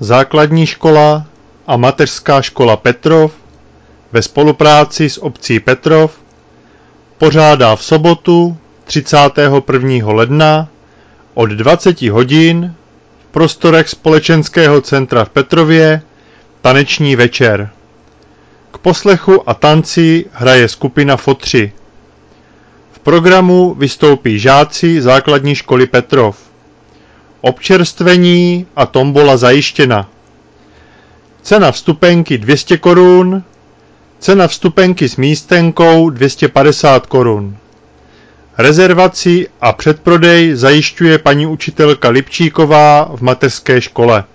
Základní škola a mateřská škola Petrov ve spolupráci s obcí Petrov pořádá v sobotu 31. ledna od 20 hodin v prostorech společenského centra v Petrově taneční večer. K poslechu a tanci hraje skupina Fotři. V programu vystoupí žáci základní školy Petrov. Občerstvení a tombola zajištěna. Cena vstupenky 200 korun, cena vstupenky s místenkou 250 korun. Rezervaci a předprodej zajišťuje paní učitelka Lipčíková v mateřské škole.